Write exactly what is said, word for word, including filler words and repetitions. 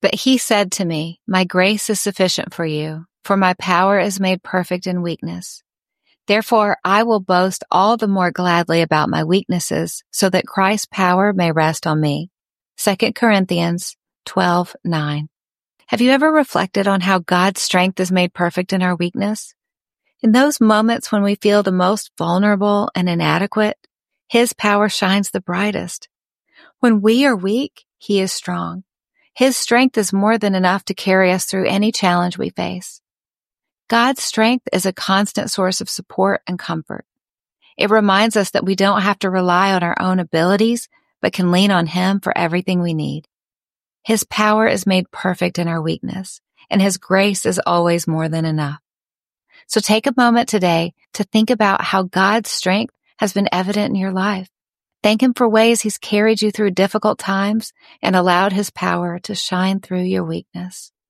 But he said to me, my grace is sufficient for you, for my power is made perfect in weakness. Therefore, I will boast all the more gladly about my weaknesses, so that Christ's power may rest on me. Second Corinthians twelve nine. Have you ever reflected on how God's strength is made perfect in our weakness? In those moments when we feel the most vulnerable and inadequate, His power shines the brightest. When we are weak, He is strong. His strength is more than enough to carry us through any challenge we face. God's strength is a constant source of support and comfort. It reminds us that we don't have to rely on our own abilities, but can lean on Him for everything we need. His power is made perfect in our weakness, and His grace is always more than enough. So take a moment today to think about how God's strength has been evident in your life. Thank Him for ways He's carried you through difficult times and allowed His power to shine through your weakness.